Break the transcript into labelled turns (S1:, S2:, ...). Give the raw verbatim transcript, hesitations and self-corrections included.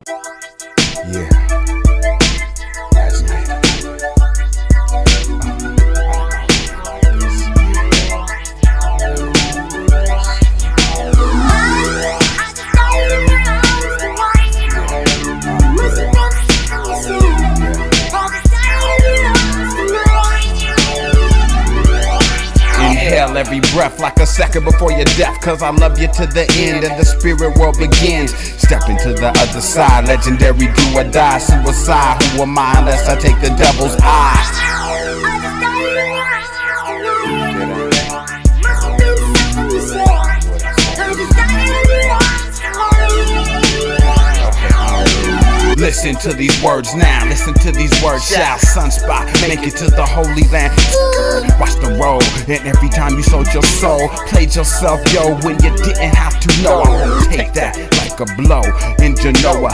S1: Yeah. Last night.
S2: Inhale every breath like a second before your death, cause I love you to the end and the spirit world begins. Step into the other side, legendary do or die. Suicide, who am I unless I take the devil's eye? Listen to these words now, listen to these words. Shall sunspot, make it to the Holy Land. Watch the road, and every time you sold your soul, played yourself, yo, when you didn't have to know. I won't take that like a blow in Genoa.